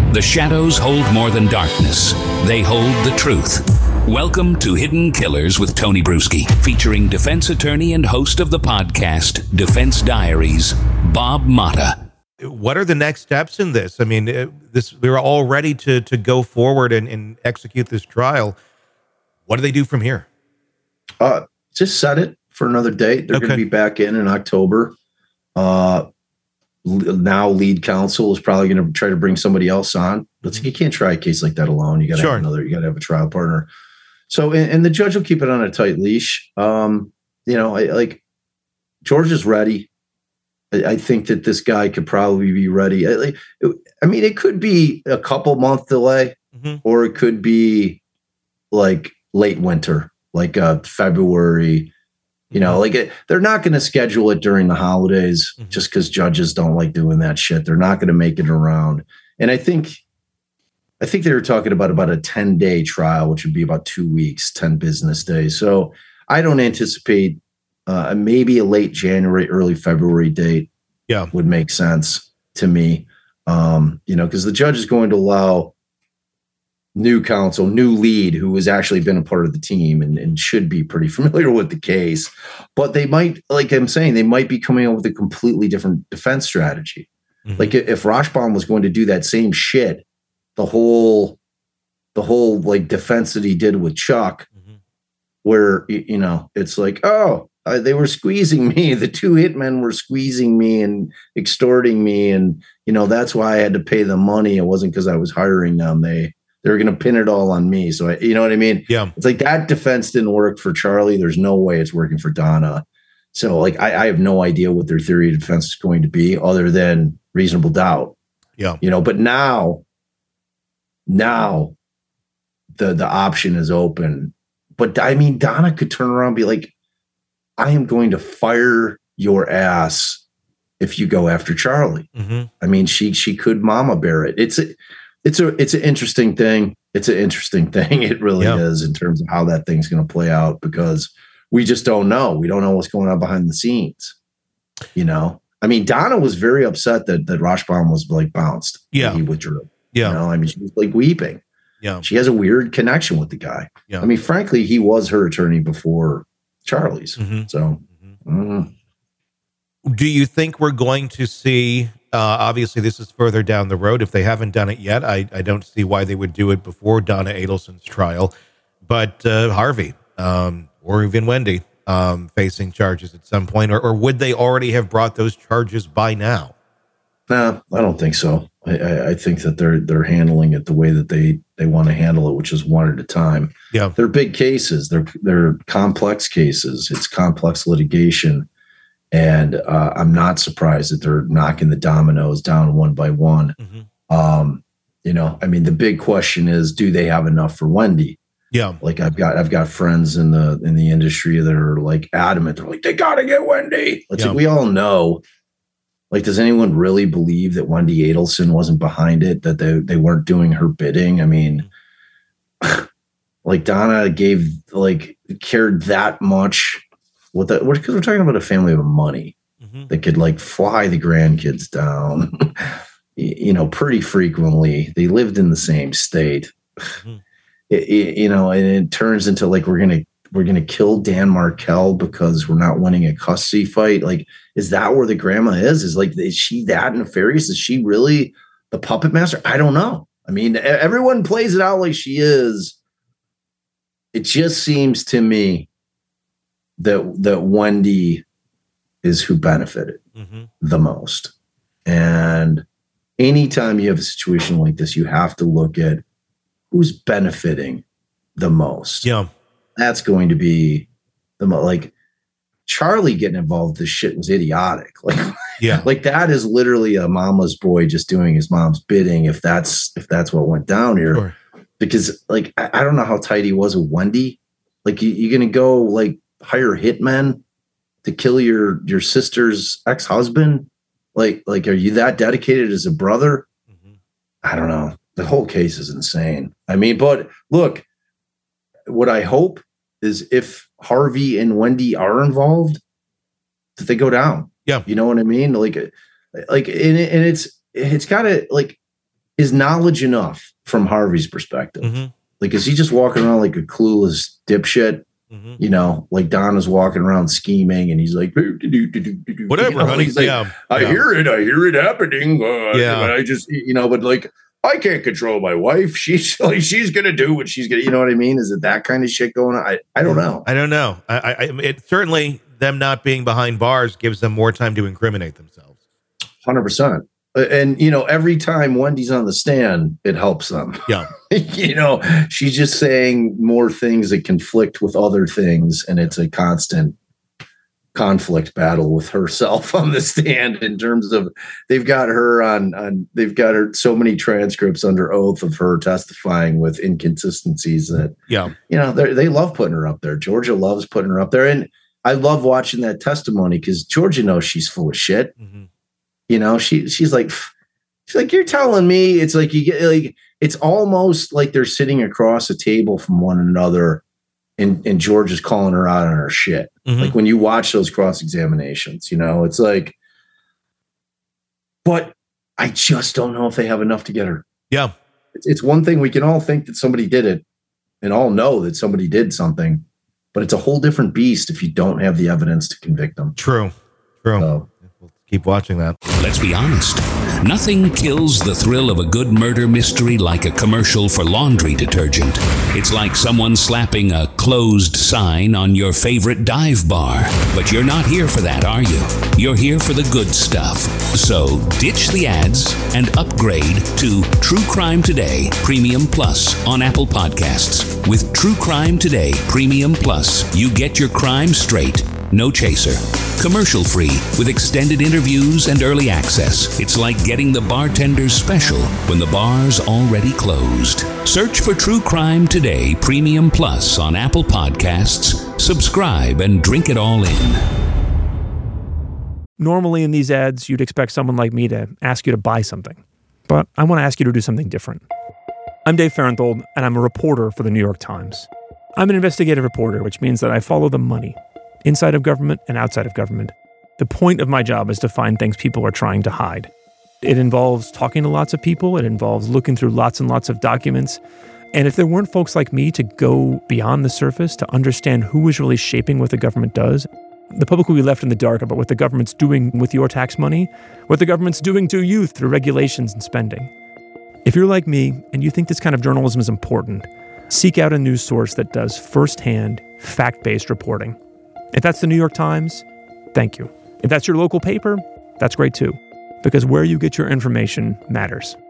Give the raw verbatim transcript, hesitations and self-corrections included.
The shadows hold more than darkness. They hold the truth. Welcome to Hidden Killers with Tony Bruschi, featuring defense attorney and host of the podcast, Defense Diaries, Bob Motta. What are the next steps in this? I mean, this we're all ready to to go forward and, and execute this trial. What do they do from here? Uh, just set it for another date. They're Okay. going to be back in in October. Uh, now lead counsel is probably going to try to bring somebody else on. But you can't try a case like that alone. You got to Sure. have another. You got to have a trial partner. So, and, and the judge will keep it on a tight leash. Um, you know, I, like George is ready. I, I think that this guy could probably be ready. I, like, I mean, it could be a couple month delay, Mm-hmm. or it could be like late winter, like uh, February. You know, like it, they're not going to schedule it during the holidays Mhm. just because judges don't like doing that shit. They're not going to make it around. And I think, I think they were talking about about a ten day trial, which would be about two weeks, ten business days. So I don't anticipate uh, maybe a late January, early February date. Yeah. Would make sense to me. Um, you know, because the judge is going to allow new counsel, new lead, who has actually been a part of the team and, and should be pretty familiar with the case. But they might, like I'm saying, they might be coming up with a completely different defense strategy. Mm-hmm. Like if Rashbaum was going to do that same shit, the whole, the whole like defense that he did with Chuck, Mm-hmm. where, you know, it's like, oh, uh, they were squeezing me. The two hitmen were squeezing me and extorting me. And, you know, that's why I had to pay them money. It wasn't because I was hiring them. They, they were going to pin it all on me. So, I, you know what I mean? Yeah. It's like that defense didn't work for Charlie. There's no way it's working for Donna. So like, I, I have no idea what their theory of defense is going to be other than reasonable doubt. Yeah. You know, but now, now the, the option is open. But I mean, Donna could turn around and be like, I am going to fire your ass if you go after Charlie. Mm-hmm. I mean, she, she could mama bear it. It's a, it's a, it's an interesting thing. It's an interesting thing. It really Yeah. is in terms of how that thing's going to play out, because we just don't know. We don't know what's going on behind the scenes. You know, I mean, Donna was very upset that, that Rashbaum was like bounced. Yeah. He withdrew. Yeah. You know, I mean, she was like weeping. Yeah. She has a weird connection with the guy. Yeah. I mean, frankly, he was her attorney before Charlie's. Mm-hmm. So, Mm-hmm. mm, Do you think we're going to see, uh, obviously this is further down the road. If they haven't done it yet, I, I don't see why they would do it before Donna Adelson's trial, but uh, Harvey um, or even Wendy um, facing charges at some point, or, or would they already have brought those charges by now? nah, I don't think so. I, I, I think that they're they're handling it the way that they they want to handle it, which is one at a time. Yeah. They're big cases. They're they're complex cases. It's complex litigation. And uh, I'm not surprised that they're knocking the dominoes down one by one. Mm-hmm. Um, you know, I mean, the big question is, do they have enough for Wendy? Yeah. Like I've got I've got friends in the in the industry that are like adamant. They're like, they gotta get Wendy. It's Yeah. like we all know. Like, does anyone really believe that Wendy Adelson wasn't behind it? That they they weren't doing her bidding? I mean, like Donna gave like cared that much. What that? Because we're talking about a family of money Mm-hmm. that could like fly the grandkids down, you know, pretty frequently. They lived in the same state, Mm-hmm. it, it, you know, and it turns into like we're gonna we're gonna kill Dan Markel because we're not winning a custody fight. Like, is that where the grandma is? Is like, is she that nefarious? Is she really the puppet master? I don't know. I mean, everyone plays it out like she is. It just seems to me that that Wendy is who benefited Mm-hmm. the most. And anytime you have a situation like this, you have to look at who's benefiting the most. Yeah. That's going to be the mo- like Charlie getting involved. This shit was idiotic. Like, Yeah. like that is literally a mama's boy just doing his mom's bidding. If that's if that's what went down here, Sure. because like I, I don't know how tight he was with Wendy. Like you, you're gonna go like hire hitmen to kill your your sister's ex-husband? Like, like, are you that dedicated as a brother? Mm-hmm. I don't know. The whole case is insane. I mean, but look, what I hope is if Harvey and Wendy are involved, that they go down. Yeah. You know what I mean? Like, like, and, it, and it's, it's gotta like, is knowledge enough from Harvey's perspective? Mm-hmm. Like, is he just walking around like a clueless dipshit? Mm-hmm. You know, like Donna's walking around scheming and he's like, whatever, you know, honey. He's like, yeah. I yeah. hear it. I hear it happening. Uh, yeah. I just, you know, but like, I can't control my wife. She's like, she's going to do what she's going to, you know what I mean? Is it that kind of shit going on? I, I don't know. I don't know. I, I, it certainly, them not being behind bars gives them more time to incriminate themselves. one hundred percent. And, you know, every time Wendy's on the stand, it helps them. Yeah. You know, she's just saying more things that conflict with other things. And it's a constant conflict battle with herself on the stand in terms of they've got her on, on they've got her so many transcripts under oath of her testifying with inconsistencies that, yeah, you know, they love putting her up there. Georgia loves putting her up there. And I love watching that testimony because Georgia knows she's full of shit. Mm-hmm. You know, she she's like, she's like, you're telling me it's like you get like it's almost like they're sitting across a table from one another and, and George is calling her out on her shit. Mm-hmm. Like when you watch those cross examinations, you know, it's like, but I just don't know if they have enough to get her. Yeah. It's, it's one thing we can all think that somebody did it and all know that somebody did something, but it's a whole different beast if you don't have the evidence to convict them. True. True. So, keep watching that. Let's be honest. Nothing kills the thrill of a good murder mystery like a commercial for laundry detergent. It's like someone slapping a closed sign on your favorite dive bar. But you're not here for that, are you? You're here for the good stuff. So ditch the ads and upgrade to True Crime Today Premium Plus on Apple Podcasts. With True Crime Today Premium Plus, you get your crime straight. No chaser. Commercial free with extended interviews and early access. It's like getting the bartender's special when the bar's already closed. Search for True Crime Today Premium Plus on Apple Podcasts. Subscribe and drink it all in. Normally in these ads, you'd expect someone like me to ask you to buy something. But I want to ask you to do something different. I'm Dave Farenthold, and I'm a reporter for the New York Times. I'm an investigative reporter, which means that I follow the money. Inside of government and outside of government. The point of my job is to find things people are trying to hide. It involves talking to lots of people. It involves looking through lots and lots of documents. And if there weren't folks like me to go beyond the surface, to understand who is really shaping what the government does, the public will be left in the dark about what the government's doing with your tax money, what the government's doing to you through regulations and spending. If you're like me and you think this kind of journalism is important, seek out a news source that does firsthand, fact-based reporting. If that's the New York Times, thank you. If that's your local paper, that's great too, because where you get your information matters.